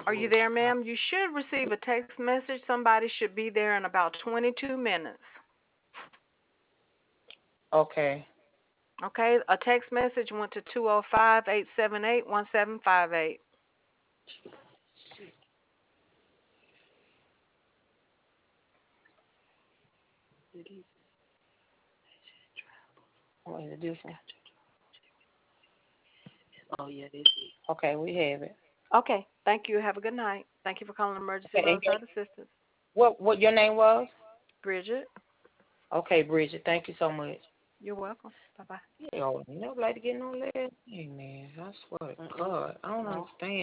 Are you there, ma'am? You should receive a text message. Somebody should be there in about 22 minutes. Okay. Okay, a text message went to 205-878-1758. What is this one? Okay, we have it. Okay, thank you. Have a good night. Thank you for calling Emergency Okay, Roadside Assistance. what your name was? Bridget, Okay, Bridget. Thank you so much. you're welcome. Bye-bye. You never like to get no last name, man. I swear to God, I don't understand.